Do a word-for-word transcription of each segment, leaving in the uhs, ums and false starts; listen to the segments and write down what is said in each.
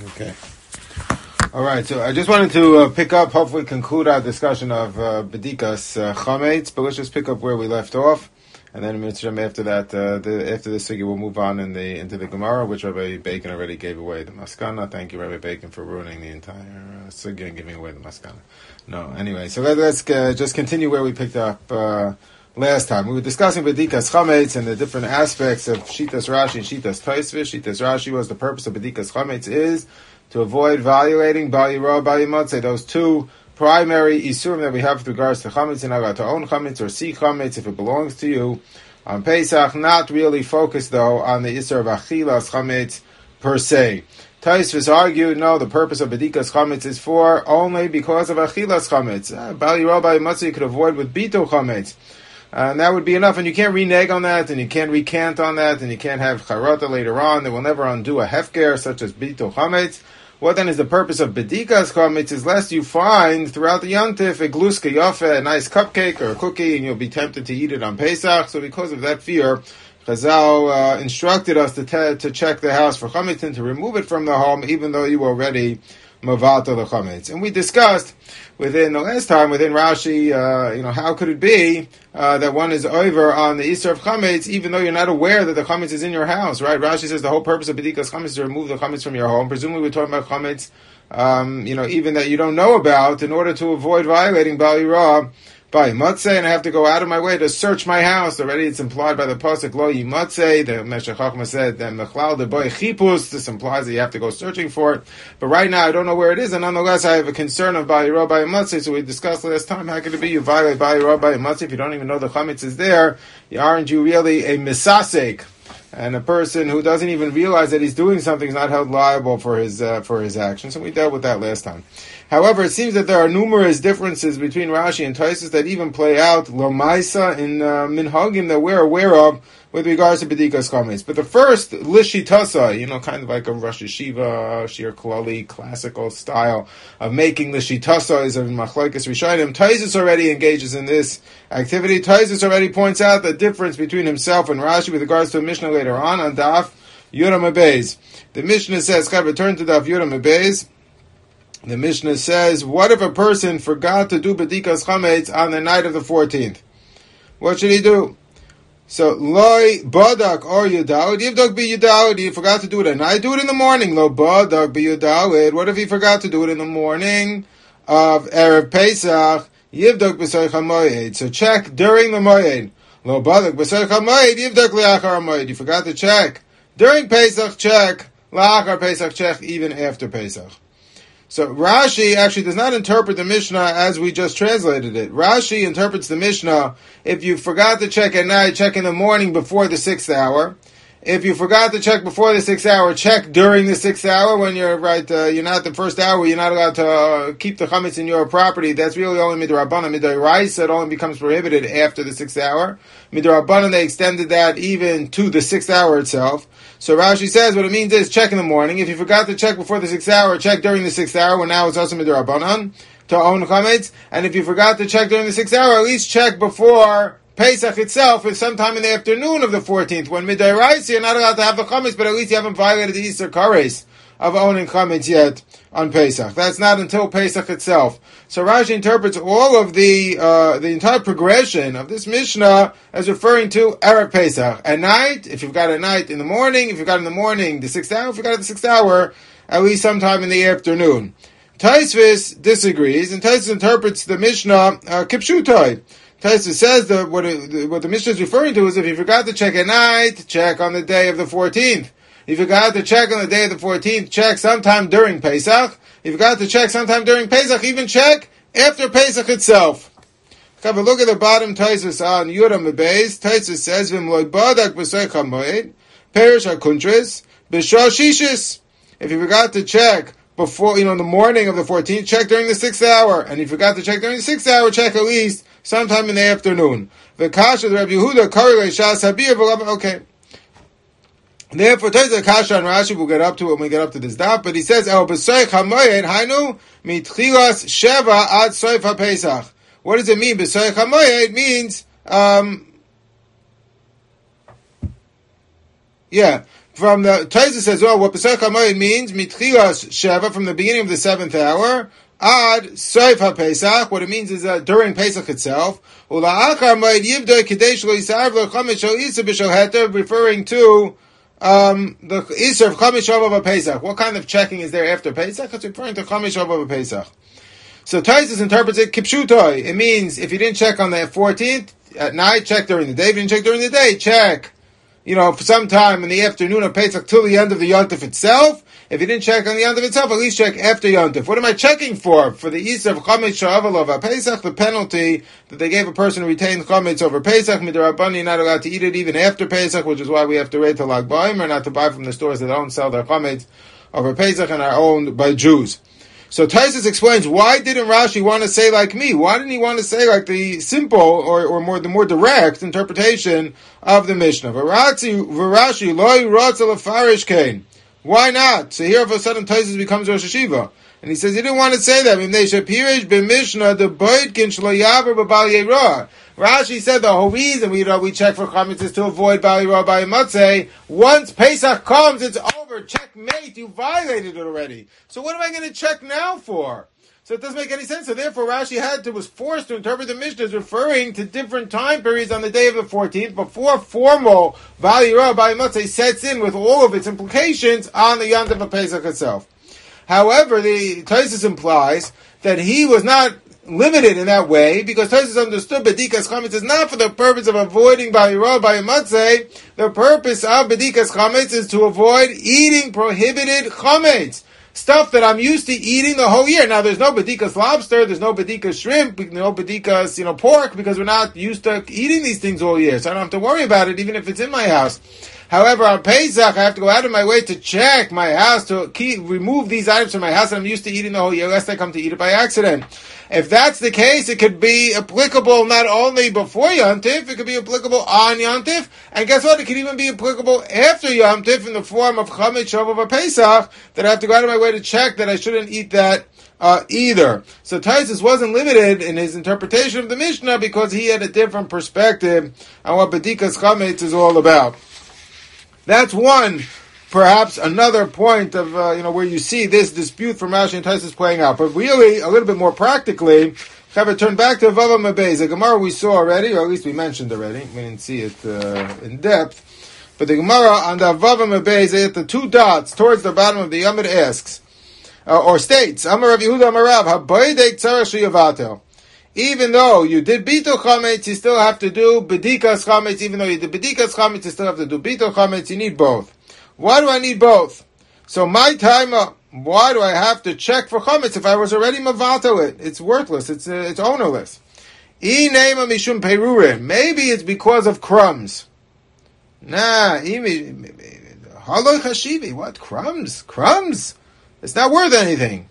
Okay. All right. So I just wanted to uh, pick up, hopefully conclude our discussion of uh, Bedikas uh, Chametz, but let's just pick up where we left off, and then after that, uh, the, after this figure, we'll move on in the into the Gemara, which Rabbi Bacon already gave away the Maskana. Thank you, Rabbi Bacon, for ruining the entire uh, sugya and giving away the Maskana. No, anyway, so let, let's uh, just continue where we picked up uh, last time. We were discussing Bedikas Chametz and the different aspects of Shitas Rashi and Shitas Tosfos. Shitas Rashi was the purpose of Bedikas Chametz is to avoid violating Bal Yirah, Bal Yimatzeh, those two primary isurim that we have with regards to chametz, and allowed to own chametz or see chametz if it belongs to you on Pesach. Not really focused though on the isur of achilas chametz per se. Tosfos argued, no, the purpose of bedikas chametz is for only because of achilas chametz. Uh, Bal Yirah, Bal Yimatzeh you could avoid with bito chametz. Uh, and that would be enough, and you can't renege on that, and you can't recant on that, and you can't have charata later on that will never undo a hefker such as bito chametz. What then is the purpose of bedikas chametz? Is lest you find throughout the yontif a gluska yafa, a nice cupcake or a cookie, and you'll be tempted to eat it on Pesach. So because of that fear, Chazal uh, instructed us to te- to check the house for chametz and to remove it from the home, even though you already mavata the chametz. And we discussed within the last time, within Rashi, uh, you know, how could it be uh, that one is over on the Isser of chametz, even though you're not aware that the chametz is in your house, right? Rashi says the whole purpose of bedikas chametz is to remove the chametz from your home. Presumably, we're talking about chametz, um, you know, even that you don't know about, in order to avoid violating Bal Yirah, Bal Yimatzeh, and I have to go out of my way to search my house. Already it's implied by the pasuk Lo Yimatzeh. The Meshech Chochmah said that Mechlal de Boy Chipus. This implies that you have to go searching for it. But right now I don't know where it is, and nonetheless I have a concern of Bal Yirah, Bal Yimatzeh. So we discussed last time, how could it be you violate Bal Yirah, Bal Yimatzeh if you don't even know the chametz is there? Aren't you really a misasek? And a person who doesn't even realize that he's doing something is not held liable for his uh, for his actions. And we dealt with that last time. However, it seems that there are numerous differences between Rashi and Tosfos that even play out Lomaisa in uh, Minhagim that we're aware of with regards to Bedikas Chametz. But the first, Lishitasa, you know, kind of like a Rosh Yeshiva, Shir Klali, classical style of making Lishitasa is a Machlokes Rishonim. Tosfos already engages in this activity. Tosfos already points out the difference between himself and Rashi with regards to a Mishnah later on, on Daf Yudam Beis. The Mishnah says, "Chav, return to Daf Yudam Beis." The Mishnah says, what if a person forgot to do Bedikas Chametz on the night of the fourteenth? What should he do? So, Loi Badak or Yudawid, Yivdak be Yudawid, he forgot to do it at night, do it in the morning. Lo Badak be Yudawid, what if he forgot to do it in the morning of Erev Pesach? Yivdak b'Soich HaMoyed, so check during the Moyed. Lo Badak b'Soich HaMoyed, Yivdak li'achar HaMoyed, you forgot to check. During Pesach, check. La'achar Pesach, check even after Pesach. So Rashi actually does not interpret the Mishnah as we just translated it. Rashi interprets the Mishnah, if you forgot to check at night, check in the morning before the sixth hour. If you forgot to check before the sixth hour, check during the sixth hour when you're right, uh, you're not the first hour, you're not allowed to uh, keep the chametz in your property. That's really only midrabanan. Midoraisa, it only becomes prohibited after the sixth hour. Midrabanan, they extended that even to the sixth hour itself. So Rashi says what it means is check in the morning. If you forgot to check before the sixth hour, check during the sixth hour, when now it's also midrabanan to own chametz. And if you forgot to check during the sixth hour, at least check before Pesach itself is sometime in the afternoon of the fourteenth. When midday you're not allowed to have the chametz, but at least you haven't violated the Easter kares of owning chametz yet on Pesach. That's not until Pesach itself. So Rashi interprets all of the uh, the entire progression of this Mishnah as referring to Erev Pesach. At night, if you've got at night in the morning, if you've got in the morning the sixth hour, if you've got at the sixth hour, at least sometime in the afternoon. Tosfos disagrees, and Tosfos interprets the Mishnah uh, Kipshutai. Tosfos says that what, it, what the Mishnah is referring to is if you forgot to check at night, check on the day of the fourteenth. If you forgot to check on the day of the fourteenth, check sometime during Pesach. If you forgot to check sometime during Pesach, even check after Pesach itself. Have a look at the bottom Tosfos on Yudam Beis. Tosfos says, "V'im loy badak b'soich hamoed, perish hakuntris, b'shah shishis." If you forgot to check before, you know, in the morning of the fourteenth, check during the sixth hour. And if you forgot to check during the sixth hour, check at least sometime in the afternoon. V'kasha the Rabbi Yehuda kari leishas habir v'lam. Okay. Therefore, Tosfos Kasha and Rashi will get up to it when we get up to this daf. But he says, "El b'soich hamoed hainu mitchilas sheva ad soif haPesach." What does it mean? B'soich hamoed it means, um, yeah, From the Taisa says, well, what Pesach HaMoed means, mitchilas sheva, from the beginning of the seventh hour, ad soif HaPesach, what it means is uh, during Pesach itself, ula'achar moed yivdoi kadesh lo yisarv lo chametz shel isa b'shel heter, referring to um, the Isser of Chametz Shavav Pesach. What kind of checking is there after Pesach? It's referring to Chametz Shavav Pesach. So Taisus interprets it kipshutoi. It means if you didn't check on the fourteenth at night, check during the day. If you didn't check during the day, check, you know, for some time in the afternoon of Pesach till the end of the Yontif itself. If you didn't check on the Yontif itself, at least check after Yontif. What am I checking for? For the Isser of Chametz Shavav Pesach, the penalty that they gave a person who retained Chametz over Pesach, Midrabani, you're not allowed to eat it even after Pesach, which is why we have to wait till Lag Ba'omer, not to buy from the stores that don't sell their Chametz over Pesach and are owned by Jews. So Taisus explains, why didn't Rashi want to say like me? Why didn't he want to say like the simple or, or more the more direct interpretation of the Mishnah? V'Rashi loy rotza lefarish kain. Why not? So here all of a sudden Taisus becomes Rosh Hashiva. And he says he didn't want to say that. Rashi said the whole reason we, you know, we check for chametz is to avoid Bali Ra Bali Matzeh. Once Pesach comes, it's over. Checkmate. You violated it already. So what am I going to check now for? So it doesn't make any sense. So therefore Rashi had to, was forced to interpret the Mishnah as referring to different time periods on the day of the fourteenth before formal Bali Ra Bali Matzeh sets in with all of its implications on the Yom Tov of Pesach itself. However, the Taisus implies that he was not limited in that way, because Taisus understood Bedikas Chametz is not for the purpose of avoiding Bali Ra Bali Matzeh. The purpose of Bedikas Chametz is to avoid eating prohibited Chametz. Stuff that I'm used to eating the whole year. Now, there's no Bedikas lobster, there's no Bedikas shrimp, no Bedikas, you know, pork, because we're not used to eating these things all year. So I don't have to worry about it, even if it's in my house. However, on Pesach, I have to go out of my way to check my house, to keep, remove these items from my house that I'm used to eating the whole year, lest I come to eat it by accident. If that's the case, it could be applicable not only before Yom Tif, it could be applicable on Yom Tif, and guess what? It could even be applicable after Yom Tif in the form of Chametz Shavav Pesach, that I have to go out of my way to check that I shouldn't eat that uh, either. So Taisus wasn't limited in his interpretation of the Mishnah because he had a different perspective on what Bedikas Chametz is all about. That's one, perhaps another point of, uh, you know, where you see this dispute from Rashi and Taisus playing out. But really, a little bit more practically, have it turn back to Vava Mebez. The Gemara we saw already, or at least we mentioned already. We didn't see it uh, in depth. But the Gemara on the Vava Mebez, at the two dots towards the bottom of the Yamid asks, uh, or states, Amar Rav Yehuda Amar Rav, Habayidek Tzarech Sheyavatel. Even though you did Bito Chametz, you still have to do Bedikas Chametz. Even though you did Bedikas Chametz, you still have to do Bito Chametz. You need both. Why do I need both? So my time, uh, why do I have to check for Chametz if I was already Mavato it? It's worthless. It's uh, it's ownerless. Inema Mishum Perurin. Maybe it's because of crumbs. Nah. Haloi Chashivi. What? Crumbs? Crumbs? It's not worth anything.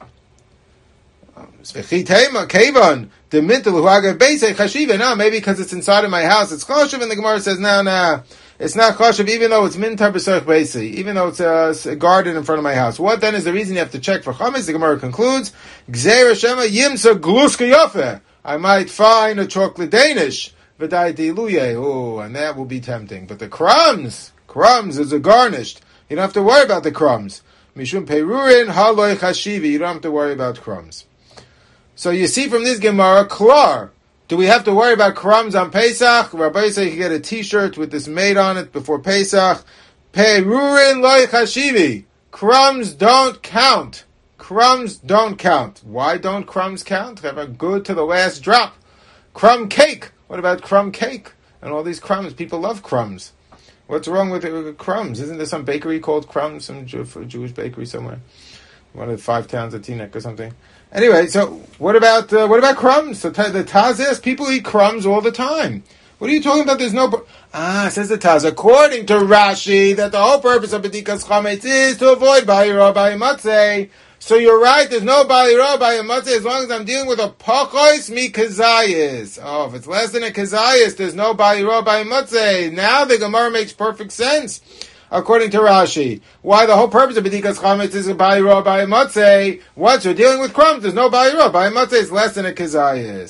No, maybe because it's inside of my house, it's choshev, and the Gemara says, no, no, it's not choshev, even though it's mintar b'soich beisi, even though it's a, a garden in front of my house. What then is the reason you have to check for chametz? The Gemara concludes, Gzeir Shema yimsa gluska yafeh. I might find a chocolate Danish, v'dai diluye, oh, and that will be tempting. But the crumbs, crumbs is a garnished. You don't have to worry about the crumbs. Mishum perurin haloi chashivi. You don't have to worry about crumbs. So you see from this Gemara, klar. Do we have to worry about crumbs on Pesach? Rabbi said you can get a T-shirt with this made on it before Pesach. Perurin loy chashivi. Crumbs don't count. Crumbs don't count. Why don't crumbs count? They have a good to the last drop. Crumb cake. What about crumb cake? And all these crumbs. People love crumbs. What's wrong with, it, with crumbs? Isn't there some bakery called Crumbs? Some Jew, Jewish bakery somewhere? One of the five towns of Teaneck or something. Anyway, so what about uh, what about crumbs? So the Taz says people eat crumbs all the time. What are you talking about? There's no... Ah, says the Taz, according to Rashi, that the whole purpose of Bedikas Chametz is to avoid Bali Ra Bali Matzeh. So you're right, there's no Bali Ra Bali Matzeh as long as I'm dealing with a Pachois mi Kazayis. Oh, if it's less than a Kazayis, there's no Bali Ra Bali Matzeh. Now the Gemara makes perfect sense. According to Rashi, why the whole purpose of Bedikas Chametz is a Bali Ra Bali Matzeh. Once you're dealing with crumbs, there's no Bali Ra Bali Matzeh. It's less than a Kazayis.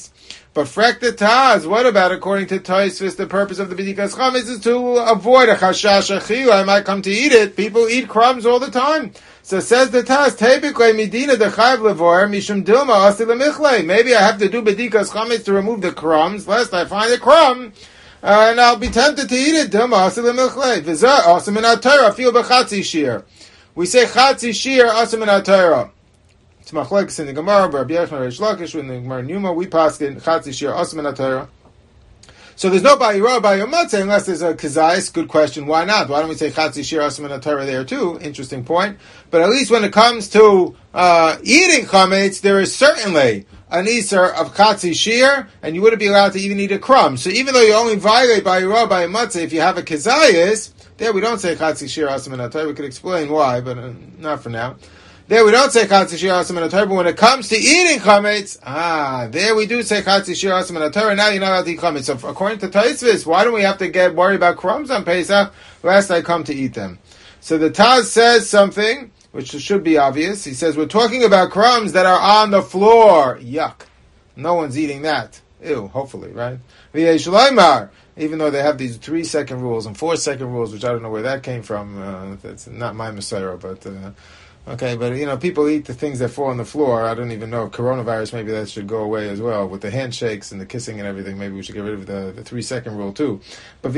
But frek the taz, what about according to Tosfos, the purpose of the bedikas chametz is to avoid a chashash achila. I might come to eat it. People eat crumbs all the time. So says the taz, tebikle midina dechayv levor mishum dilma asi lemichle. Maybe I have to do bedikas chametz to remove the crumbs, lest I find a crumb. Uh, and I'll be tempted to eat it. Dilma asi lemichle. V'zeh asim in ha-Torah, feel b'chatzi shir. We say chatzi shir asim in ha-Torah. It's machlekes in the Gemara, Rabbi Yechon, Reish Lakish, in the Gemara Numa, we pass in chatzi shir asim in ha-Torah. So there's no bayiro bayomatzeh unless there's a kazayis. Good question. Why not? Why don't we say chatzi shir asim in ha-Torah there too? Interesting point. But at least when it comes to uh, eating chametz, there is certainly an iser of chatzi shir, and you wouldn't be allowed to even eat a crumb. So even though you only violate bayiro bayomatzeh if you have a kazayis, there we don't say chatzi shir asim in ha-Torah. We could explain why, but uh, not for now. There we don't say chatzi shir asim in ha-Torah, but when it comes to eating chametz, ah, there we do say chatzi shir asim in ha-Torah. Now you're not allowed to eat chametz. So according to Tosfos, why do we have to get worried about crumbs on Pesach lest I come to eat them? So the Taz says something which should be obvious. He says we're talking about crumbs that are on the floor. Yuck! No one's eating that. Ew. Hopefully, right? Even though they have these three second rules and four second rules, which I don't know where that came from. Uh, that's not my Messiah, but. Uh, Okay, but you know, people eat the things that fall on the floor. I don't even know if coronavirus, maybe that should go away as well. With the handshakes and the kissing and everything, maybe we should get rid of the, the three second rule too. But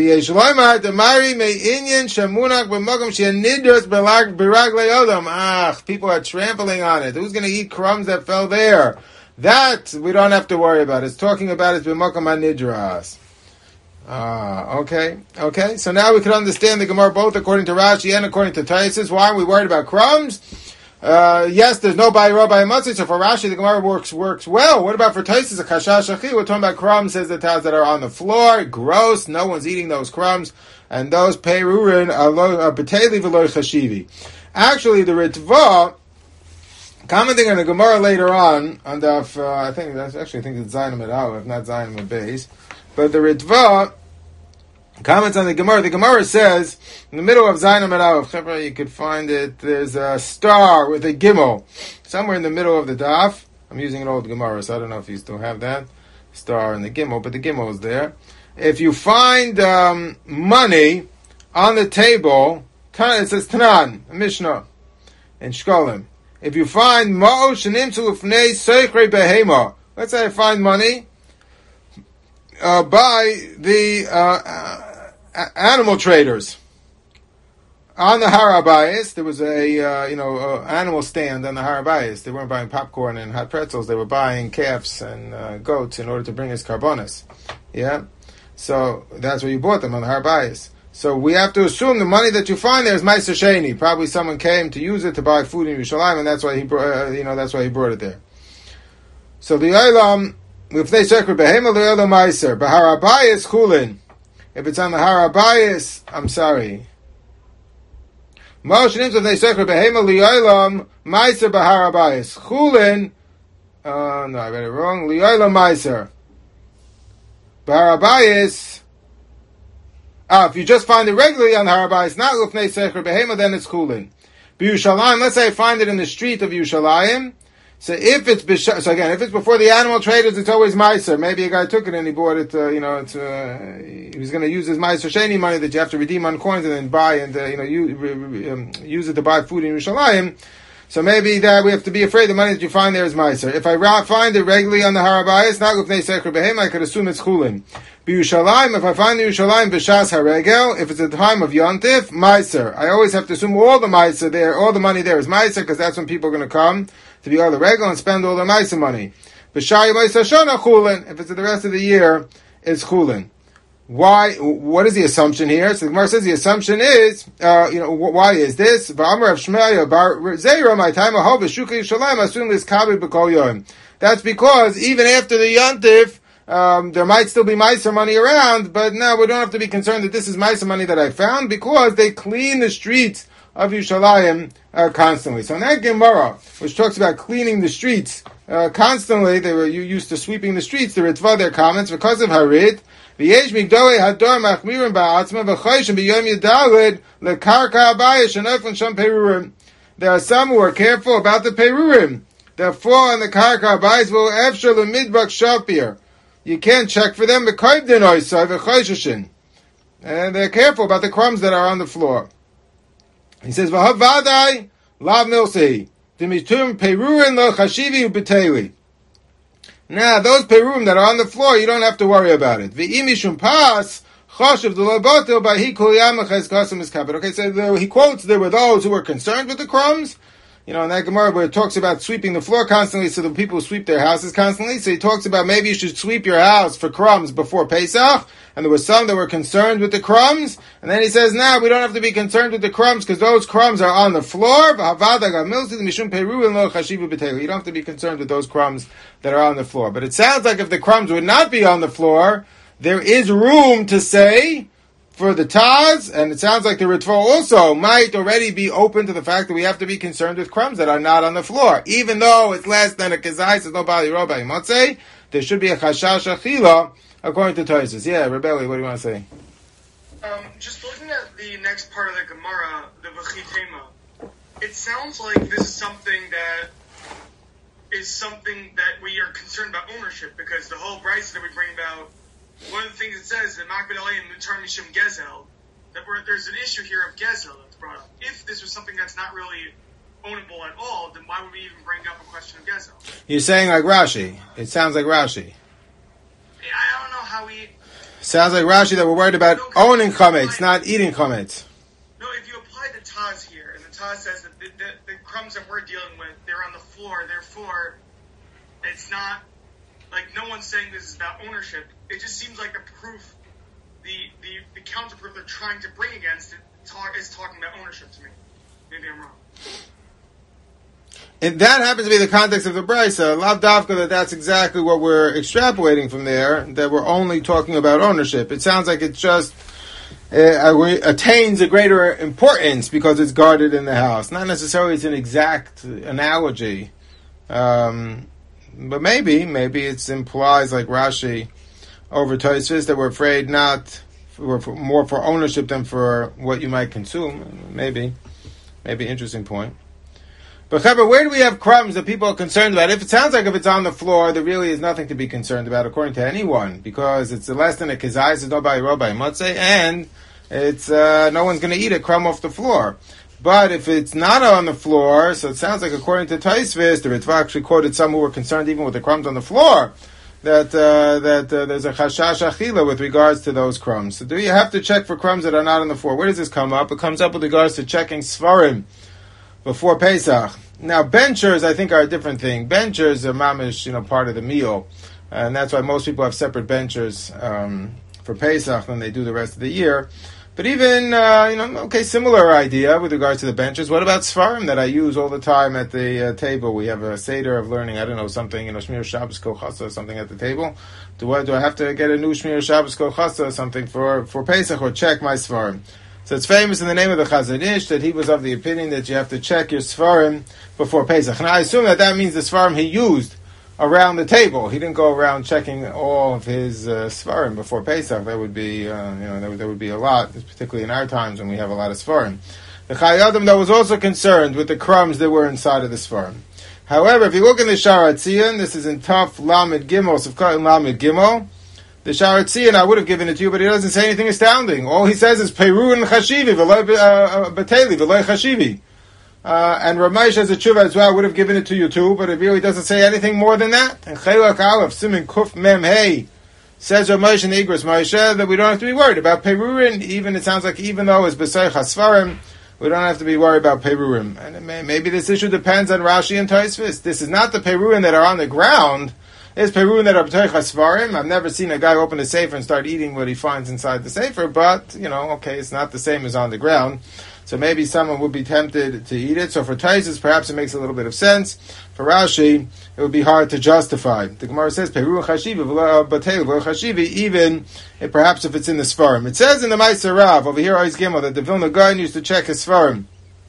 ah, people are trampling on it. Who's going to eat crumbs that fell there? That we don't have to worry about. It's talking about it's b'makom hanidras. Ah, okay, okay. So now we can understand the Gemara both according to Rashi and according to Tosfos. Why are we worried about crumbs? Uh, yes, there's no bayiro bayomatzeh, so for Rashi the Gemara works works well. What about for Tosfos? A chashash achila. We're talking about crumbs, says the Taz, that are on the floor. Gross. No one's eating those crumbs, and those peirurin are beteli v'lo chashivi. Actually, the Ritva, commenting on the Gemara later on, on the, uh, I think that's actually I think it's Zayin Amid Aleph, not Zayin Amid Beis. But the Ritva comments on the Gemara. The Gemara says, in the middle of Zayin Amid Aleph, you could find it, there's a star with a gimel. Somewhere in the middle of the daf. I'm using an old Gemara, so I don't know if you still have that. Star and the gimel, but the gimel is there. If you find um, money on the table, it says Tanan, a Mishnah, in Shkolim. If you find Ma'o Shenim Tzulufnei Seichre Behema, let's say I find money Uh, by the uh, uh, animal traders on the Har HaBayis. There was a uh, you know uh, animal stand on the Har HaBayis. They weren't buying popcorn and hot pretzels. They were buying calves and uh, goats in order to bring us karbonis. Yeah, so that's where you bought them on the Har HaBayis. So we have to assume the money that you find there is Meiser Sheni. Probably someone came to use it to buy food in Yerushalayim, and that's why he brought, uh, you know that's why he brought it there. So the Olam. If they sekre behema le'elo meiser, b'har habayis chulin. If it's on the Har HaBayis, I'm sorry. Moshe nims if they sekre behema le'olam meiser b'har habayis chulin. Uh, no, I read it wrong. Le'olam meiser. B'har habayis. Ah, if you just find it regularly on the Har HaBayis, not l'fnei sekre behema, then it's chulin. B'Yushalayim, let's say I find it in the street of Yushalayim. So if it's b'sh- so again, if it's before the animal traders, it's always meiser. Maybe a guy took it and he bought it. Uh, you know, it's, uh, he was going to use his meiser sheni money that you have to redeem on coins and then buy and uh, you know use, um, use it to buy food in Yerushalayim. So maybe that we have to be afraid the money that you find there is meiser. If I ra- find it regularly on the Har HaBayis, not l'fnei sekre behem, I could assume it's chulin. B'Yushalayim, if I find the Yerushalayim b'shas haregel, if it's at the time of Yontif, meiser. I always have to assume all the meiser there, all the money there is meiser because that's when people are going to come to be all the regal and spend all their meiser money. B'shai meiser shana chulin. If it's at the rest of the year, it's chulin. Why? What is the assumption here? So the Gemara says the assumption is, uh, you know, why is this? V'amar of Shmeya bar Zeira my time ahov v'shuka Yushalayim assume this kabi b'kol yom. That's because even after the Yontif, um, there might still be meiser money around, but no, we don't have to be concerned that this is meiser money that I found because they clean the streets of Yushalayim uh, constantly. So in that Gemara, which talks about cleaning the streets uh, constantly, they were used to sweeping the streets. The Ritva, their comments, because of Harit, v'yesh migdolei hador machmirim ba'atzma v'choshim b'yom yedalid lekarka abayis shenofin sham perurim. There are some who are careful about the perurim that fall on the karka abayis will efshar lemidbak shapir. you can't check for them. And they're careful about the crumbs that are on the floor. He says, "V'havadai lav milsei demitum peruin lo chashivi ubeteli." Now, those peruim that are on the floor, you don't have to worry about it. V'imishum pas chashiv d'lobotel b'hi kol yamachas kasem iskabed. Okay, so there, he quotes there were those who were concerned with the crumbs. You know, in that Gemara where it talks about sweeping the floor constantly, so the people sweep their houses constantly. So he talks about maybe you should sweep your house for crumbs before Pesach. And there were some that were concerned with the crumbs. And then he says, now we don't have to be concerned with the crumbs because those crumbs are on the floor. You don't have to be concerned with those crumbs that are on the floor. But it sounds like if the crumbs would not be on the floor, there is room to say for the Taz, and it sounds like the Ritva also might already be open to the fact that we have to be concerned with crumbs that are not on the floor. Even though it's less than a Kezai, says no Bali Roba Motzei, there should be a Chashash Achila, according to Tosfos. Yeah, Rebelli, what do you want to say? Um, just looking at the next part of the Gemara, the V'chitema, it sounds like this is something that is something that we are concerned about ownership, because the whole Bryce that we bring about, one of the things it says, that Makbid Alayim Mutar Mishum Gezel, that we're, there's an issue here of Gezel that's brought up. If this was something that's not really ownable at all, then why would we even bring up a question of Gezel? You're saying like Rashi. It sounds like Rashi. Yeah, I don't know how we... Sounds like Rashi that we're worried about no, owning chametz, not eating chametz. No, if you apply the Taz here, and the Taz says that the, the, the crumbs that we're dealing with, they're on the floor, therefore, it's not... Like, no one's saying this is about ownership. It just seems like the proof, the, the, the counter-proof they're trying to bring against it talk, is talking about ownership to me. Maybe I'm wrong. And that happens to be the context of the Brisa. Lav Davka, that that's exactly what we're extrapolating from there, that we're only talking about ownership. It sounds like it just uh, attains a greater importance because it's guarded in the house. Not necessarily it's an exact analogy. Um... But maybe, maybe it implies like Rashi over Tosfos that we're afraid not, for, for, more for ownership than for what you might consume. Maybe, maybe interesting point. But Chaber, where do we have crumbs that people are concerned about? If it sounds like if it's on the floor, there really is nothing to be concerned about according to anyone, because it's less than a kezai, it's nobody robai motzei, and it's uh, no one's going to eat a crumb off the floor. But if it's not on the floor, so it sounds like according to Tosfos, the Ritva actually quoted some who were concerned even with the crumbs on the floor, that uh, that uh, there's a chashash achila with regards to those crumbs. So do you have to check for crumbs that are not on the floor? Where does this come up? It comes up with regards to checking Sfarim before Pesach. Now, benchers, I think, are a different thing. Benchers are mamish, you know, part of the meal. And that's why most people have separate benchers um, for Pesach than they do the rest of the year. But even, uh, you know, okay, similar idea with regards to the benches. What about Sfarim that I use all the time at the uh, table? We have a Seder of learning, I don't know, something, you know, Shmir Shabbos Kochasa or something at the table. Do I, do I have to get a new Shmir Shabbos Kochasa or something for, for Pesach or check my Sfarim? So it's famous in the name of the Chazon Ish that he was of the opinion that you have to check your Sfarim before Pesach. And I assume that that means the Sfarim he used around the table. He didn't go around checking all of his uh, Sfarim before Pesach. That would be, uh, you know, that would, that would be a lot, particularly in our times when we have a lot of Sfarim. The Chai Adam, though, was also concerned with the crumbs that were inside of the Sfarim. However, if you look in the Sha'ar HaTziyun, this is in Taf Lamed Gimel, Sivkot in Lamed Gimel. The Sha'ar HaTziyun, I would have given it to you, but he doesn't say anything astounding. All he says is Peru and Chashivi, V'loi Bateli, V'loi Chashivi. Uh, and Ramesh has a tshuva as well. I would have given it to you too, but it really doesn't say anything more than that. And Chelak Aleph, Simin Kuf Mem Hey, says Ramesh and Igros Moshe that we don't have to be worried about Perurim. Even, it sounds like even though it's B'Sei Chasfarim, we don't have to be worried about Perurim. And it may, maybe this issue depends on Rashi and Tosfos. This is not the Perurim that are on the ground. It's Perurim that are B'Sei Chasfarim. I've never seen a guy open a sefer and start eating what he finds inside the sefer, but, you know, okay, it's not the same as on the ground. So maybe someone would be tempted to eat it. So for Tosfos, perhaps it makes a little bit of sense. For Rashi, it would be hard to justify. The Gemara says, Peru chashivi, chashivi, even if perhaps if it's in the Sfarim. It says in the Ma'aser Rav, over here, Ois Gimel, that the Vilna Gaon used to check his Sfarim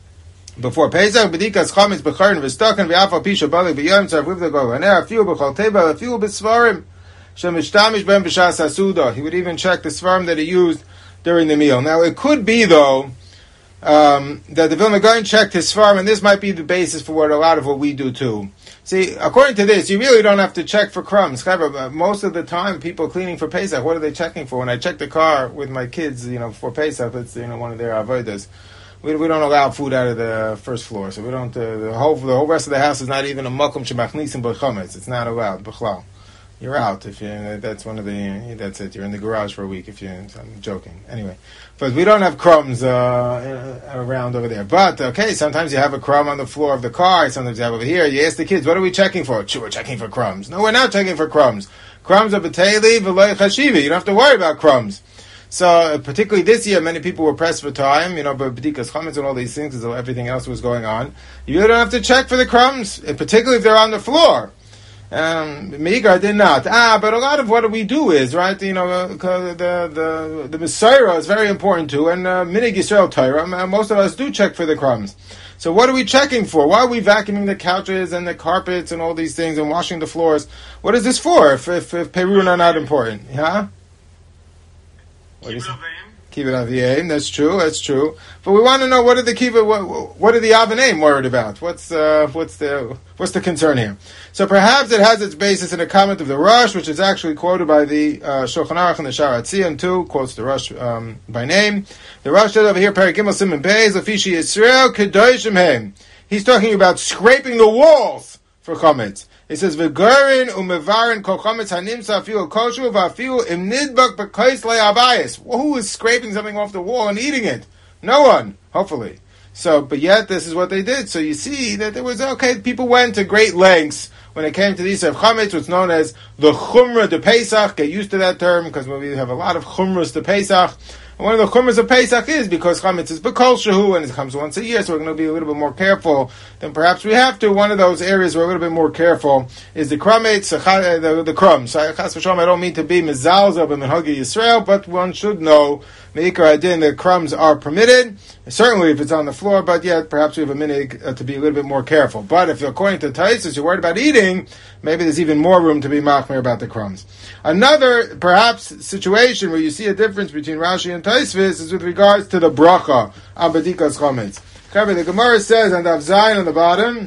before Pesach, B'dikas chametz b'charin v'stakan v'afal pisha balik v'yom tzarf v'v'da govaner, afiu b'chol teba, afiu b'Sfarim, shemishtamish ben b'shas hasuda. He would even check the Sfarim that he used during the meal. Now, it could be, though, Um, that the Vilna Gaon checked his Sfarim, and this might be the basis for what a lot of what we do too. See, according to this, you really don't have to check for crumbs. Most of the time, people cleaning for Pesach, what are they checking for? When I check the car with my kids, you know, for Pesach, it's, you know, one of their avodas. We, we don't allow food out of the first floor, so we don't. Uh, the whole the whole rest of the house is not even a makom shemachnisim b'chametz. It's not allowed b'chlal. You're out if you. That's one of the. That's it. You're in the garage for a week if you. I'm joking. Anyway, but we don't have crumbs uh, around over there. But okay, sometimes you have a crumb on the floor of the car. Sometimes you have over here. You ask the kids, "What are we checking for?" We're checking for crumbs. No, we're not checking for crumbs. Crumbs are b'teili v'loy chashivi. You don't have to worry about crumbs. So, uh, particularly this year, many people were pressed for time, you know, but b'dikas chametz and all these things, because everything else was going on. You don't have to check for the crumbs, particularly if they're on the floor. Um, Meigar did not. Ah, but a lot of what we do is, right, you know, uh, the, the, the Messiah is very important too, and uh, Minig Yisrael Torah, most of us do check for the crumbs. So what are we checking for? Why are we vacuuming the couches and the carpets and all these things and washing the floors? What is this for, if, if, if Perun are not important? Huh? What is it? Kibbut Aviyim. That's true. That's true. But we want to know what are the kibbut, what, what are the Avanim worried about? What's uh, what's the what's the concern here? So perhaps it has its basis in a comment of the Rosh, which is actually quoted by the uh, Shulchan Aruch and the Sha'ar HaTziyun too. Quotes the Rosh um, by name. The Rosh says over here, Perek Gimel Siman Beis Lafishi Yisrael Kedoshim Heim. He's talking about scraping the walls for chametz. It says, "V'garin umevarin kol chametz hanimsa afilu kosher v'afilu im nidbak b'kais le'abayis." Well, who is scraping something off the wall and eating it? No one, hopefully. So, but yet this is what they did. So you see that there was, okay, people went to great lengths when it came to these of chametz, what's known as the chumrah de Pesach. Get used to that term because we have a lot of chumras de Pesach. And one of the chumras of Pesach is because chametz is b'kol shehu and it comes once a year, so we're going to be a little bit more careful than perhaps we have to. One of those areas we're a little bit more careful is the crumbs, the, the crumbs. So, chas v'shalom, I don't mean to be mezalzel b'minhagi Yisrael, but one should know meikar adin the crumbs are permitted. Certainly if it's on the floor, but yet perhaps we have a minute uh, to be a little bit more careful. But if according to Taisus you're worried about eating, maybe there's even more room to be machmir about the crumbs. Another perhaps situation where you see a difference between Rashi and Taisvis is with regards to the bracha on bedikas chametz. The Gemara says on Daf Zayin on the bottom,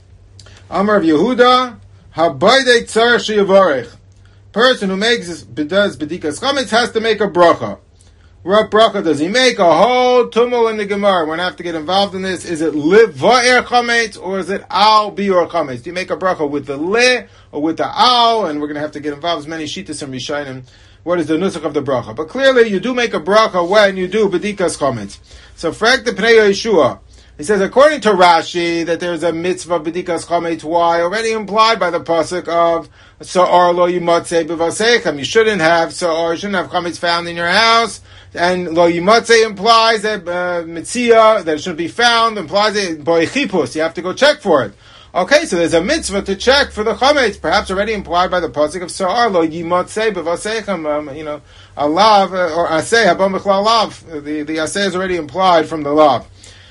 Amar of Yehuda, Habaydei tzar sheyavarech. Person who makes does bedikas chametz has to make a bracha. What bracha does he make? A whole tumul in the Gemara. We're going to have to get involved in this. Is it liv va'er chametz or is it al bior chametz? Do you make a bracha with the le or with the al? And we're going to have to get involved as many shittas and rishayim. What is the nusach of the bracha? But clearly you do make a bracha when you do bedikas chametz. So frek the pnei Yeshua. He says, according to Rashi, that there's a mitzvah b'dikas chametz. Why? Already implied by the pasuk of Sa'ar lo yimatzeh b'vasechem. You shouldn't have Sa'ar, you shouldn't have chametz found in your house. And lo yimatzeh implies that uh, mitzia, that it shouldn't be found, implies that boichipus, you have to go check for it. Okay, so there's a mitzvah to check for the chametz, perhaps already implied by the pasuk of Sa'ar lo yimatzeh b'vasechem. Um, you know, a lav, or aseh, habam b'chlal lav. The, the aseh is already implied from the lav.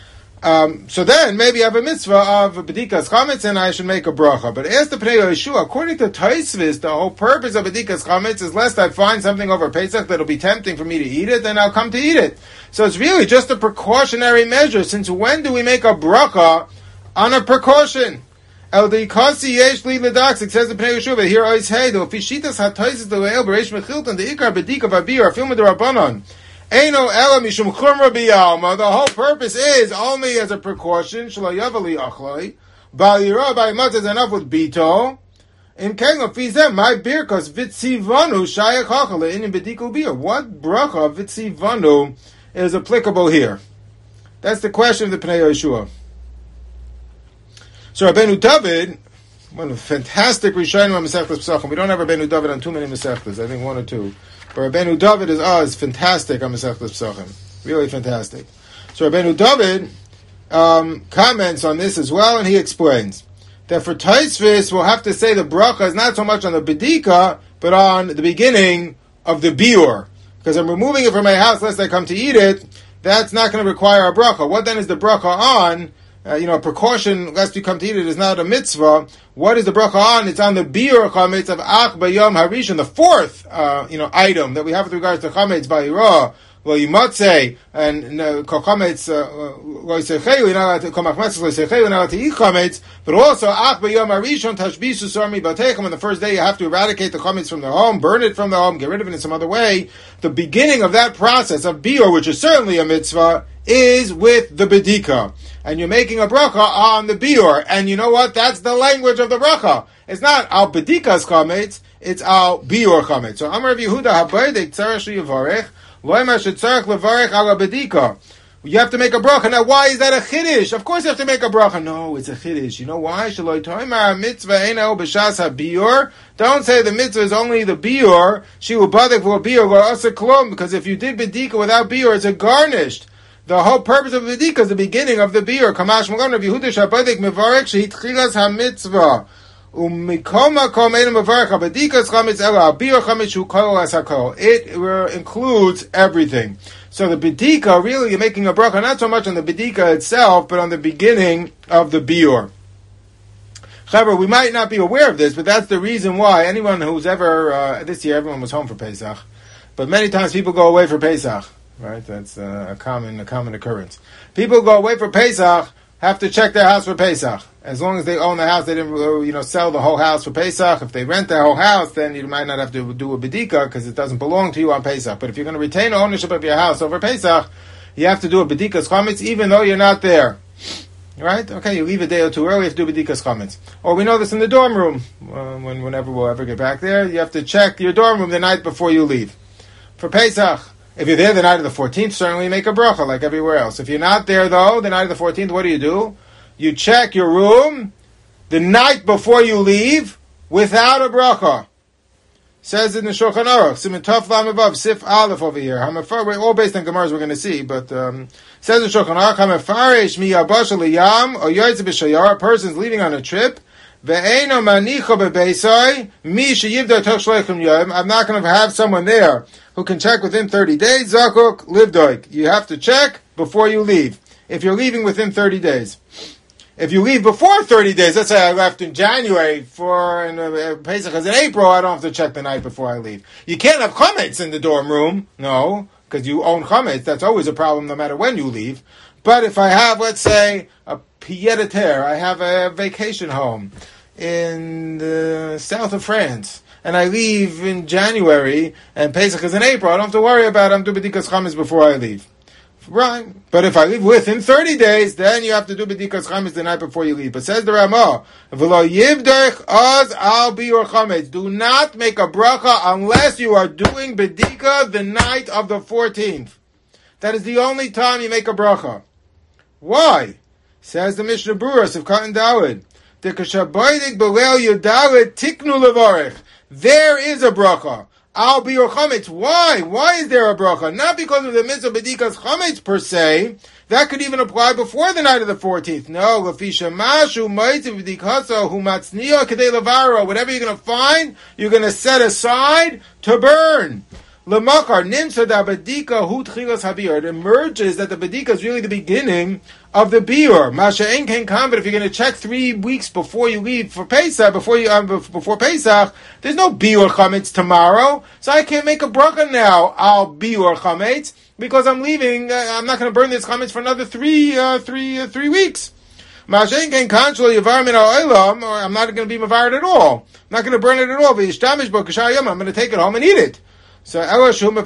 Um, so then, maybe I have a mitzvah of bedikas chametz and I should make a bracha. But as the Pnei Yeshua, according to Taisvis, the whole purpose of bedikas chametz is lest I find something over Pesach that'll be tempting for me to eat it, then I'll come to eat it. So it's really just a precautionary measure, since when do we make a bracha on a precaution? El deikasi yesh li ledax, it says the Pnei Yeshua, here ois hey, the ofishitas ha-Taisis the le'el b'reish mechilton, the ikar bedika v'abir, afilma de rabbanon. Eino ela mishum chumra biyalma. The whole purpose is only as a precaution. Shlo yavali achloi. Bal yirah b'aymat is enough with bito. In kegel fizem my beer cause vitzivanu shayach hachale in bediku beer. What bracha vitzivanu is applicable here? That's the question of the Pnei Yeshua. So Rabbeinu David, one of the fantastic Rishonim on Masechtas Pesachim. We don't have Rabbeinu David on too many Masechtas. I think one or two. But Rabbeinu David is oh, is fantastic on Masechtas Pesachim. Really fantastic. So Rabbeinu David um, comments on this as well, and he explains that for Taisvis, we'll have to say the bracha is not so much on the bedika, but on the beginning of the biur. Because I'm removing it from my house lest I come to eat it, that's not going to require a bracha. What then is the bracha on? Uh, you know, a precaution lest you come to eat it is not a mitzvah. What is the bracha on? It's on the biur chametz of ach bayom harishon, the fourth, uh, you know, item that we have with regards to chametz bayirah Well, you might say, and kol chametz lo yisecheyu, you're not allowed to kol machmetzes lo yisecheyu, you're not allowed to eat chametz. But also, ach b'yom harishon tashbisu sarmi batechem. On the first day, you have to eradicate the chametz from the home, burn it from the home, get rid of it in some other way. The beginning of that process of biur, which is certainly a mitzvah, is with the bedika. And you're making a bracha on the biur. And you know what? That's the language of the bracha. It's not al bedikas chametz, it's al biur chametz. So Amar Rav Yehuda habayde tzarech shiyavarech, loyma shetzarech levarech al bedika. You have to make a bracha. Now, why is that a chiddush? Of course you have to make a bracha. No, it's a chiddush. You know why? Shaloi toimar mitzvah eino b'shas ha-biur. Don't say the mitzvah is only the biur. She will badek for biur or asa klum. Because if you did bedika without biur, it's a garnished. The whole purpose of bedika is the beginning of the biur. Kamash magon Rav Yehuda shabadek mevarek shehitchilas ha-mitzvah. Umikoma kom eino mevarek ha-bedikas chametz ela ha-biur chametz shu kol as ha-kol. It includes everything. So the bedika, really, you're making a bracha not so much on the bedika itself, but on the beginning of the biur. However, we might not be aware of this, but that's the reason why anyone who's ever, uh, this year everyone was home for Pesach, but many times people go away for Pesach, right? That's uh, a common a common occurrence. People go away for Pesach, have to check their house for Pesach. As long as they own the house, they didn't, you know, sell the whole house for Pesach. If they rent their whole house, then you might not have to do a bedika because it doesn't belong to you on Pesach. But if you're going to retain ownership of your house over Pesach, you have to do a bedikas chametz even though you're not there. Right? Okay, you leave a day or two early, you have to do bedikas chametz. Or we know this in the dorm room. Uh, when, whenever we'll ever get back there, you have to check your dorm room the night before you leave. For Pesach, if you're there the night of the fourteenth, certainly make a bracha like everywhere else. If you're not there though, the night of the fourteenth, what do you do? You check your room the night before you leave without a bracha. Says in the Shulchan Aruch, Siman Tov Lam above, Sif Aleph over here. We're all based on Gemaras we're going to see, but um, says in Shulchan Aruch, Hamefarish mi yabash liyam or yoytze b'shayar. A person's leaving on a trip. Ve'eno manicha bebeisai mi sheyivda toch shleichem yom. I'm not going to have someone there who can check within thirty days. Zakuk livdoik. You have to check before you leave. If you're leaving within thirty days. If you leave before thirty days, let's say I left in January for and, uh, Pesach is in April, I don't have to check the night before I leave. You can't have chametz in the dorm room, no, because you own chametz. That's always a problem no matter when you leave. But if I have, let's say, a pied-à-terre, I have a vacation home in the south of France, and I leave in January, and Pesach is in April, I don't have to worry about it. I'm doing b'dikas chametz before I leave. Right. But if I leave within thirty days, then you have to do b'dikas chametz the night before you leave. But says the Ramah, v'lo yivdech az al biur chametz. Do not make a bracha unless you are doing b'dika the night of the fourteenth. That is the only time you make a bracha. Why? Says the Mishnah Berurah of Katan Dawid. The kashabaydik b'leil yudalit tiknu levarech. There is a bracha. Al biur chametz. Why? Why is there a bracha? Not because of the mitzvah b'dikas chametz per se. That could even apply before the night of the fourteenth. No, lefisha mashu ma'itziv b'dikasa hu matzniyah kedei levaro. Whatever you're going to find, you're going to set aside to burn. L'makar nimsa da b'dika hu tchilas habir. It emerges that the b'dika is really the beginning of the biur. Masha ein ken kam, but if you're going to check three weeks before you leave for Pesach, before you um, before Pesach, there's no biur chametz tomorrow, so I can't make a bracha now. I'll biur chametz because I'm leaving. Uh, I'm not going to burn this chametz for another three, uh, three, uh, three weeks. Masha ein ken kan shlo yavar min ha'olam, or I'm not going to be mavared at all. I'm not going to burn it at all. V'yishtamish bo k'shayim. I'm going to take it home and eat it. So all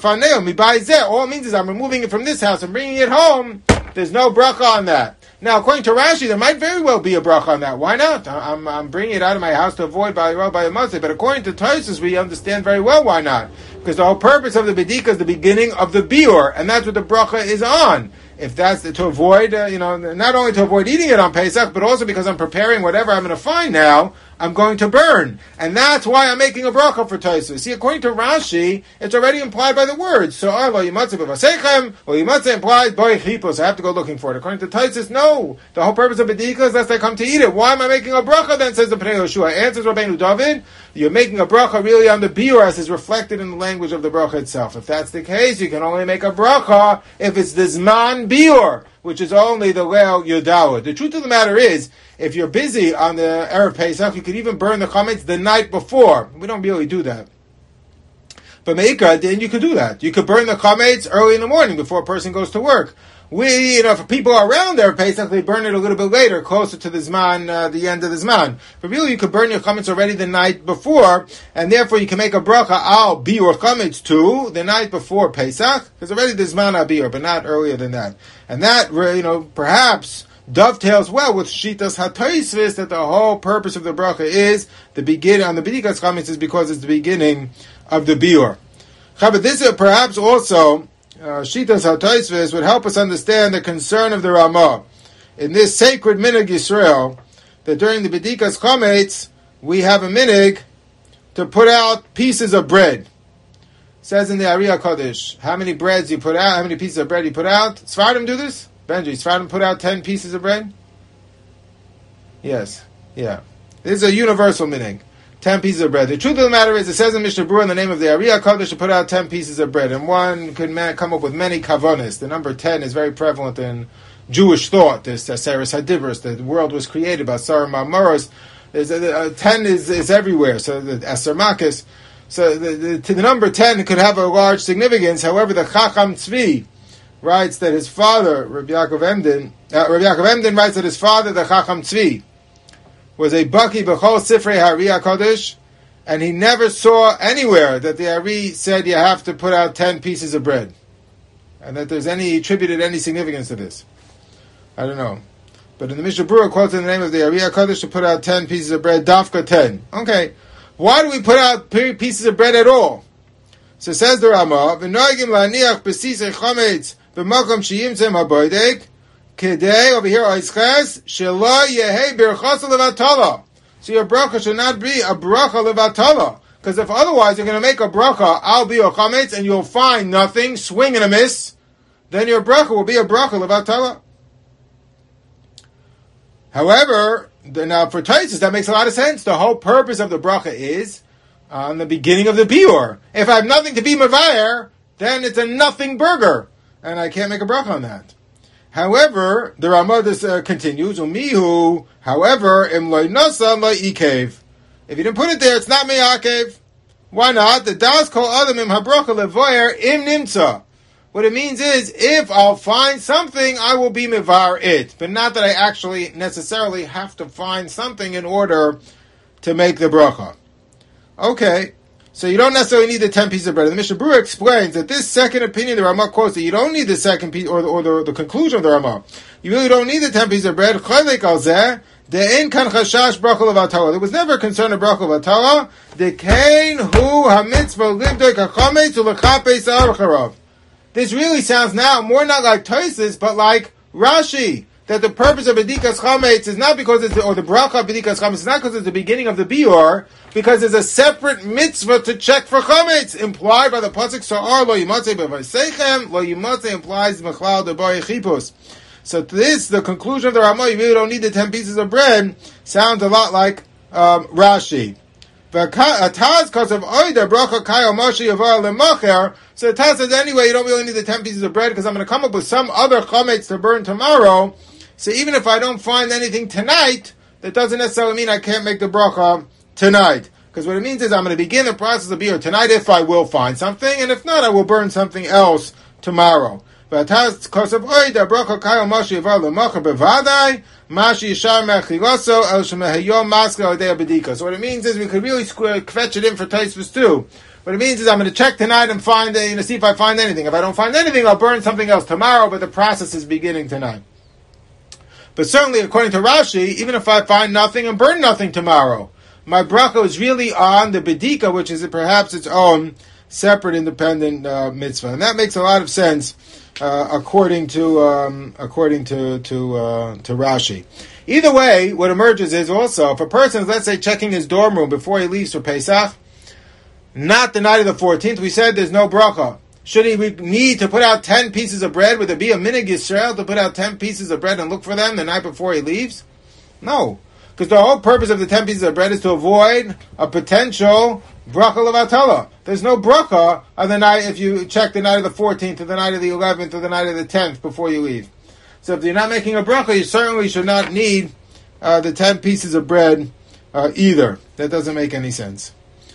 it means is I'm removing it from this house and bringing it home. There's no bracha on that. Now, according to Rashi, there might very well be a bracha on that. Why not? I'm, I'm bringing it out of my house to avoid by by a Matzah. But according to Tosfos, we understand very well why not. Because the whole purpose of the bedika is the beginning of the biur, and that's what the bracha is on. If that's to avoid, uh, you know, not only to avoid eating it on Pesach, but also because I'm preparing whatever I'm going to find now, I'm going to burn. And that's why I'm making a bracha for Tosfos. See, according to Rashi, it's already implied by the words. So, ah, lo yimatzeh b'vasechem, lo yimatzeh implies boi chipos. I have to go looking for it. According to Tosfos, no. The whole purpose of bedika is lest I come to eat it. Why am I making a bracha then, says the Pnei Yoshua? Answers Rabbeinu David, you're making a bracha really on the biur as is reflected in the language of the bracha itself. If that's the case, you can only make a bracha if it's the zman biur, which is only the leil yudawa. The truth of the matter is, if you're busy on the Erev Pesach, you could even burn the chametz the night before. We don't really do that. But Meikra, then you could do that. You could burn the chametz early in the morning before a person goes to work. We, you know, if people are around there, Pesach, they burn it a little bit later, closer to the Zman, uh, the end of the Zman. But really, you could burn your chametz already the night before, and therefore you can make a bracha al biur chametz too, the night before Pesach, because already the Zman al biur, but not earlier than that. And that, you know, perhaps dovetails well with Shitas HaTosfos, that the whole purpose of the bracha is the beginning on the B'dikas chametz is because it's the beginning of the biur. But this is perhaps also uh, Shitas HaTosfos would help us understand the concern of the Ramah in this sacred minig Yisrael, that during the B'dikas chametz we have a minig to put out pieces of bread. It says in the Ariya Kodesh, how many breads you put out, how many pieces of bread you put out. Sfardim do this? Benji, Sfardim put out ten pieces of bread? Yes, yeah. This is a universal minig. Ten pieces of bread. The truth of the matter is, it says in Mishnah Berurah in the name of the Ariya Kodesh to put out ten pieces of bread, and one could man, come up with many kavanas. The number ten is very prevalent in Jewish thought. There's Aseres Hadibros, the world was created by Sarah Ma'amoros. There's a, a, ten is, is everywhere. So the Aser Makis. So the, the, to the number ten could have a large significance. However, the Chacham Tzvi writes that his father, Rabbi Yaakov Emden, uh, Rabbi Yaakov Emden writes that his father, the Chacham Tzvi, was a baki b'chol sifrei Ariya Kodesh, and he never saw anywhere that the Ari said you have to put out ten pieces of bread, and that there's any attributed any significance to this. I don't know, but in the Mishnah Berurah quotes in the name of the Ariya Kodesh to put out ten pieces of bread, dafka ten. Okay, why do we put out pieces of bread at all? So says the Ramah, v'noigim la'aniach b'sisei chametz b'makom sheyimtzem haboidek. Kedei, over here, oisches, shelo yehei birchas levatala. So your bracha should not be a bracha levatala. Because if otherwise you're going to make a bracha, al bi chametz, and you'll find nothing, swing and a miss, then your bracha will be a bracha levatala. However, the, now for Taisus, that makes a lot of sense. The whole purpose of the bracha is on the beginning of the biur. If I have nothing to be mevayer, then it's a nothing burger, and I can't make a bracha on that. However, the Ramah uh, continues, Umihu, however, im loy nasa loy ikev. If you didn't put it there, it's not me'akev. Why not? The das kol adam im habrocha levoyer im nimtza. What it means is, if I'll find something, I will be mevar it. But not that I actually necessarily have to find something in order to make the bracha. Okay. So you don't necessarily need the ten pieces of bread. The Mishnah Berurah explains that this second opinion, the Ramah quotes that you don't need the second piece, or the, or the, the conclusion of the Ramah. You really don't need the ten pieces of bread. There was never a concern of bracha levatala. This really sounds now more not like Tosfos, but like Rashi. That the purpose of B'dikas chametz is not because it's, the, or the bracha of B'dikas chametz is not because it's the beginning of the biur, because there's a separate mitzvah to check for chametz, implied by the pasuk Sa'ar lo yimatzeh b'vaseichem, lo yimatzeh implies mechlal debar yechipus. So this, the conclusion of the Ramah, you really don't need the ten pieces of bread, sounds a lot like um, Rashi. So the Taz says, anyway, you don't really need the ten pieces of bread, because I'm going to come up with some other chametz to burn tomorrow. So even if I don't find anything tonight, that doesn't necessarily mean I can't make the bracha tonight. Because what it means is I'm going to begin the process of biur tonight if I will find something, and if not, I will burn something else tomorrow. So what it means is we could really square, fetch it in for Tosfos too. What it means is I'm going to check tonight and find, you know, see if I find anything. If I don't find anything, I'll burn something else tomorrow, but the process is beginning tonight. But certainly, according to Rashi, even if I find nothing and burn nothing tomorrow, my bracha is really on the bedika, which is perhaps its own separate, independent uh, mitzvah, and that makes a lot of sense uh, according to um, according to to uh, to Rashi. Either way, what emerges is also if a person is, let's say, checking his dorm room before he leaves for Pesach, not the night of the fourteenth, we said there's no bracha. Should he need to put out ten pieces of bread? Would it be a minig Yisrael to put out ten pieces of bread and look for them the night before he leaves? No. Because the whole purpose of the ten pieces of bread is to avoid a potential bracha levatala. There's no bracha on the night if you check the night of the fourteenth or the night of the eleventh or the night of the tenth before you leave. So if you're not making a bracha, you certainly should not need uh, the ten pieces of bread uh, either. That doesn't make any sense.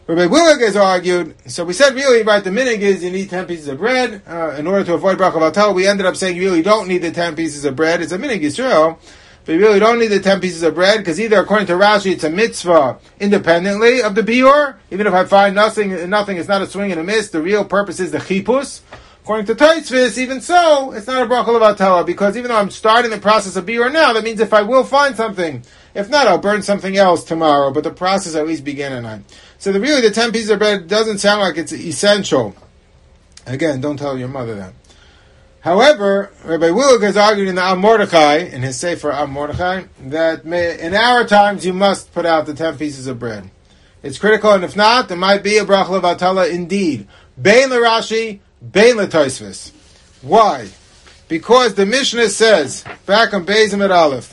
Rabbi Willig has argued, so we said really, right, the minig is you need ten pieces of bread uh, in order to avoid bracha v'atel. We ended up saying you really don't need the ten pieces of bread. It's a minig Yisrael, but you really don't need the ten pieces of bread, because either, according to Rashi, it's a mitzvah independently of the biur. Even if I find nothing, nothing, it's not a swing and a miss. The real purpose is the chipus. According to Tosfos, even so, it's not a bracha v'atel, because even though I'm starting the process of biur now, that means if I will find something, if not, I'll burn something else tomorrow, but the process at least began at night. So the, really, the ten pieces of bread doesn't sound like it's essential. Again, don't tell your mother that. However, Rabbi Willig has argued in the Am Mordechai, in his Sefer Am Mordechai, that may, in our times you must put out the ten pieces of bread. It's critical, and if not, there might be a bracha v'atel indeed. Bein l'Rashi, bein l'Tosfos. Why? Because the Mishnah says, back on Beis Amud Aleph,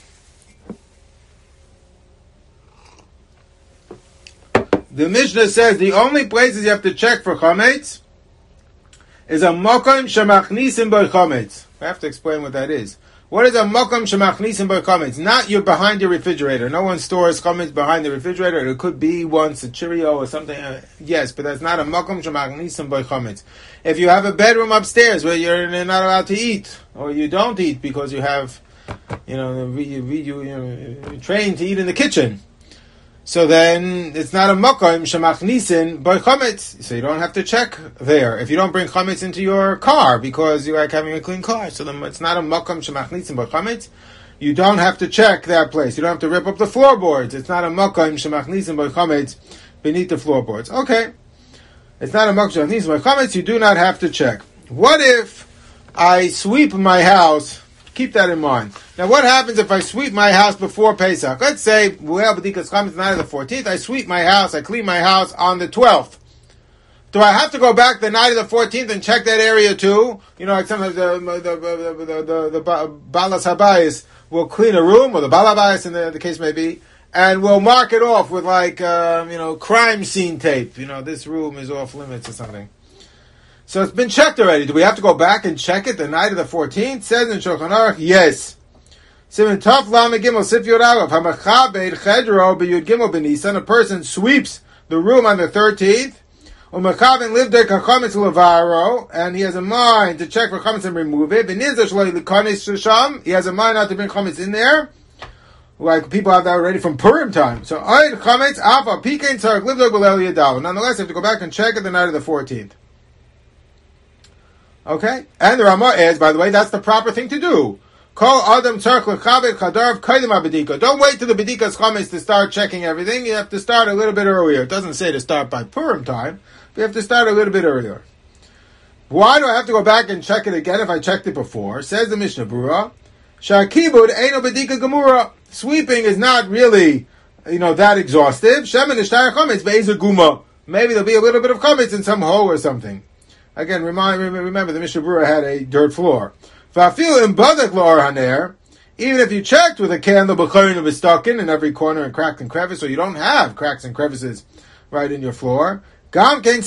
the Mishnah says the only places you have to check for chametz is a mokom shemachnisim by chametz. I have to explain what that is. What is a mokom shemachnisim by chametz? Not you're behind your refrigerator. No one stores chametz behind the refrigerator. It could be once a Cheerio or something. Uh, yes, but that's not a mokom shemachnisim by chametz. If you have a bedroom upstairs where you're not allowed to eat, or you don't eat because you have, you know, you, you, you're trained to eat in the kitchen, so then it's not a makom shemachnisin by chametz. So you don't have to check there. If you don't bring chametz into your car because you like having a clean car, so then it's not a makom shemachnisin by chametz. You don't have to check that place. You don't have to rip up the floorboards. It's not a makom shemachnisin by chametz beneath the floorboards. Okay, it's not a makom shemachnisin by chametz. You do not have to check. What if I sweep my house? Keep that in mind. Now, what happens if I sweep my house before Pesach? Let's say, well, B'dikas Chametz the night of the fourteenth, I sweep my house, I clean my house on the twelfth. Do I have to go back the night of the fourteenth and check that area too? You know, like sometimes the the the the, the, the, the Balas Habayis will clean a room, or the Balabayis, in the, the case may be, and we'll mark it off with like, uh, you know, crime scene tape. You know, this room is off limits or something. So it's been checked already. Do we have to go back and check it the night of the fourteenth? Says in Shulchan Aruch, yes. Simon Tov Lamed Gimel Sif Yud Aleph Hamachabed Chedro B'Yud Gimel B'Nisan. A person sweeps the room on the thirteenth. Umachaben Livdei Kachametz Levaro, and he has a mind to check for chametz and remove it. B'Nizar Shloi Likanis Shasham. He has a mind not to bring chametz in there. Like people have that already from Purim time. So Oid Chametz Alpha Pikein Tzarek Livdei B'Leil Yadav. Nonetheless, you have to go back and check it the night of the fourteenth. Okay? And the Ramah adds, by the way, that's the proper thing to do. Call Adam Tzarek L'Chabed Chadarv Kaidim HaBedika. Don't wait till the Bedika's Chametz to start checking everything. You have to start a little bit earlier. It doesn't say to start by Purim time, but you have to start a little bit earlier. Why do I have to go back and check it again if I checked it before? Says the Mishnah Berurah, Sha'akibud Eino Bedika Gemura. Sweeping is not really, you know, that exhaustive. Shemen Ishtayach Chametz Be'ezer Guma. Maybe there'll be a little bit of chametz in some hole or something. Again, remind, remember the Mishnah Berurah had a dirt floor. Even if you checked with a candle b'chorin of a stocking in every corner and crack and crevice, so you don't have cracks and crevices right in your floor. We don't want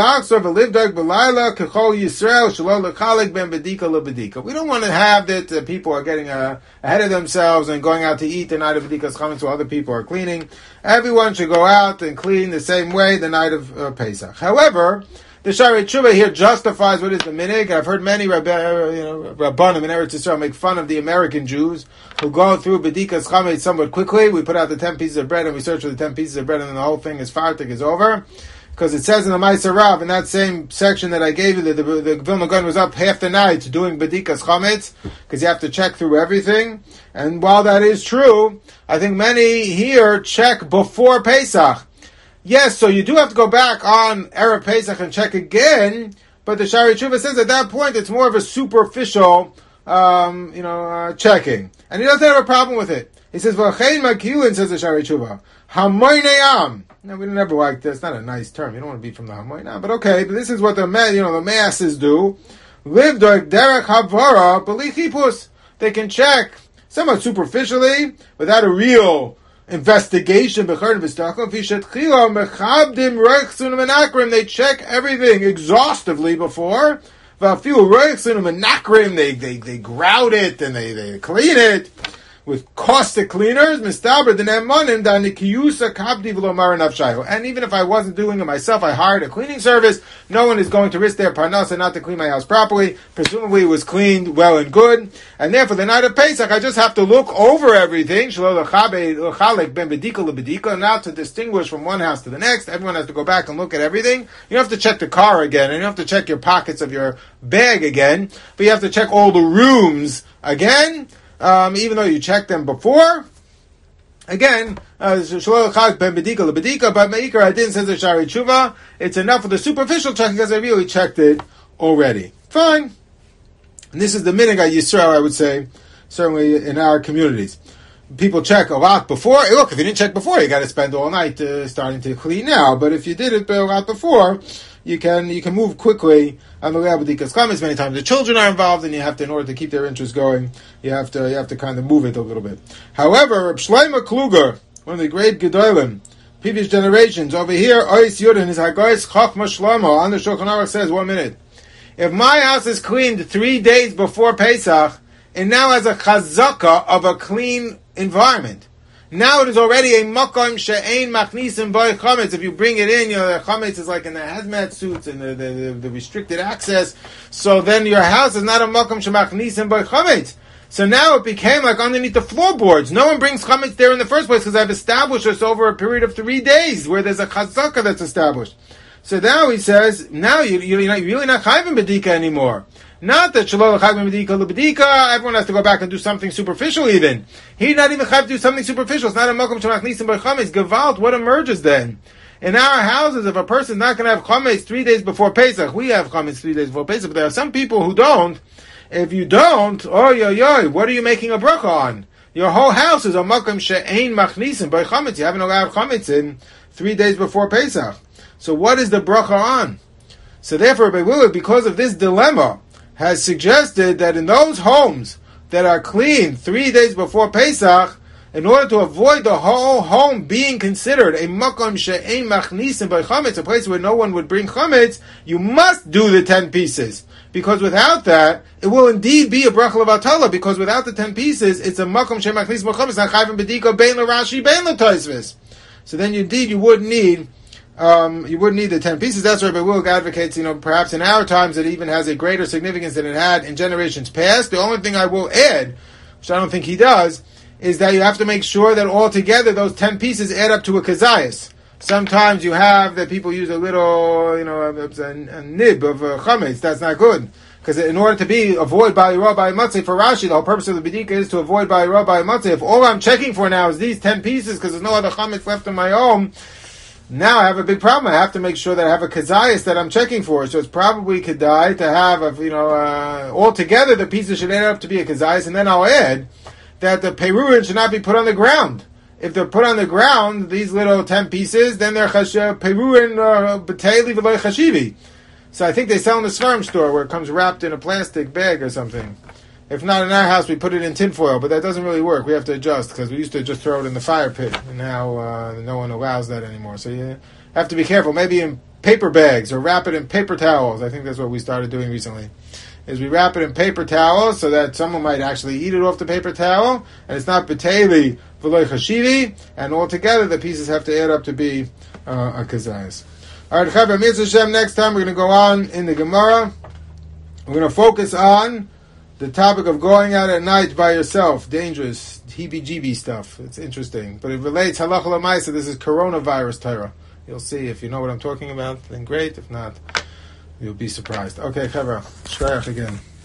to have that uh, people are getting uh, ahead of themselves and going out to eat the night of B'dikas Chametz while other people are cleaning. Everyone should go out and clean the same way the night of uh, Pesach. However, the Shari Tshuva here justifies what is the minig. I've heard many Rabbi, you know, Rabbanim in Eretz Yisrael make fun of the American Jews who go through B'dikas Chametz somewhat quickly. We put out the ten pieces of bread and we search for the ten pieces of bread, and then the whole thing is fartik, is over. Because it says in the Ma'aser Rav, in that same section that I gave you, that the, the, the Vilna Gaon was up half the night doing B'dikas Chametz, because you have to check through everything. And while that is true, I think many here check before Pesach. Yes, so you do have to go back on Erev Pesach and check again, but the Shari Tshuva says at that point it's more of a superficial, um, you know, uh, checking. And he doesn't have a problem with it. He says, V'chein makilin, says the Shari Tshuva, Hamoyneyam. Now, we never like this. It's not a nice term. You don't want to be from the Hamoyneyam, but okay, but this is what the, you know, the masses do. Live derech havara b'lichipus. They can check somewhat superficially, without a real investigation. They check everything exhaustively before. They they they grout it and they, they clean it. with caustic cleaners, mistaber den emanim da nikiyusa kabdi v'lo mara nafshayu. And even if I wasn't doing it myself, I hired a cleaning service. No one is going to risk their parnasa not to clean my house properly. Presumably it was cleaned well and good. And therefore, the night of Pesach, I just have to look over everything. Shelo l'chalek ben bedika lebedika. Now to distinguish from one house to the next, everyone has to go back and look at everything. You don't have to check the car again, and you don't have to check your pockets of your bag again, but you have to check all the rooms again, um, even though you checked them before. Again, uh, but Meikar Adin says the Shari Tshuva, it's enough for the superficial checking because I really checked it already. Fine. And this is the minhag Yisrael, I would say, certainly in our communities. People check a lot before. Look, if you didn't check before, you got to spend all night uh, starting to clean now. But if you did it a lot before, you can you can move quickly on the Le'abadikas Chametz. Many times the children are involved, and you have to, in order to keep their interest going, you have to you have to kind of move it a little bit. However, Reb Shlomo Kluger, one of the great Gedolim, previous generations, over here, Ois Yudin, his Hagais Chachma Shlomo, on the Shulchan Aruch says, one minute, if my house is cleaned three days before Pesach, and now has a chazaka of a clean environment. Now it is already a makom she'ein machnisim by chametz. If you bring it in, you know, the chametz is like in the hazmat suits and the, the, the, the restricted access. So then your house is not a makom she'machnisim by chametz. So now it became like underneath the floorboards. No one brings chametz there in the first place because I've established this over a period of three days where there's a chazaka that's established. So now he says, now you, you're not, you're really not chayvim bedika anymore. Not that shalol chayvim bedika lebedika, everyone has to go back and do something superficial even. He's not even chayv to do something superficial. It's not a makom shemachnisim by chametz. Gewalt, what emerges then? In our houses, if a person's not going to have chametz three days before Pesach, we have chametz three days before Pesach, but there are some people who don't. If you don't, oh yo yo, what are you making a bracha on? Your whole house is a makom she'ein machnisim by chametz. You haven't allowed chametz in three days before Pesach. So what is the bracha on? So therefore, Rabbi Willard, because of this dilemma, has suggested that in those homes that are clean three days before Pesach, in order to avoid the whole home being considered a makom she'ein machnisim by chametz, a place where no one would bring chametz, you must do the ten pieces. Because without that, it will indeed be a bracha levatala, because without the ten pieces, it's a makom she'ein machnisim by chametz, not chayvim bedika bein l'Rashi, bein l'Tosfos. So then indeed you would need Um, you wouldn't need the ten pieces. That's why Rabbi Wilk advocates, you know, perhaps in our times it even has a greater significance than it had in generations past. The only thing I will add, which I don't think he does, is that you have to make sure that altogether those ten pieces add up to a kazayas. Sometimes you have that people use a little, you know, a, a, a nib of uh, chametz. That's not good. Because in order to be, avoid Bali Ra, Bali Matzeh, for Rashi, the whole purpose of the Bedika is to avoid Bali Ra, Bali Matzeh. If all I'm checking for now is these ten pieces, because there's no other chametz left in my home, now I have a big problem. I have to make sure that I have a kazayas that I'm checking for. So it's probably kedai to have, a, you know, uh, altogether the pieces should end up to be a kazayas, and then I'll add that the peruin should not be put on the ground. If they're put on the ground, these little ten pieces, then they're peruin b'teili v'loy chashivi. So I think they sell in the Svarim store where it comes wrapped in a plastic bag or something. If not in our house, we put it in tinfoil, but that doesn't really work. We have to adjust, because we used to just throw it in the fire pit, and now uh, no one allows that anymore. So you have to be careful. Maybe in paper bags, or wrap it in paper towels. I think that's what we started doing recently, is we wrap it in paper towels so that someone might actually eat it off the paper towel, and it's not beteli v'loy chashivi, and altogether the pieces have to add up to be uh, a kazayas. All right, Chavra, Mitzvah Shem, next time we're going to go on in the Gemara. We're going to focus on the topic of going out at night by yourself, dangerous, heebie-jeebie stuff. It's interesting. But it relates, halacha l'maisa, this is coronavirus Torah. You'll see. If you know what I'm talking about, then great. If not, you'll be surprised. Okay, Chavra, shkoyach again.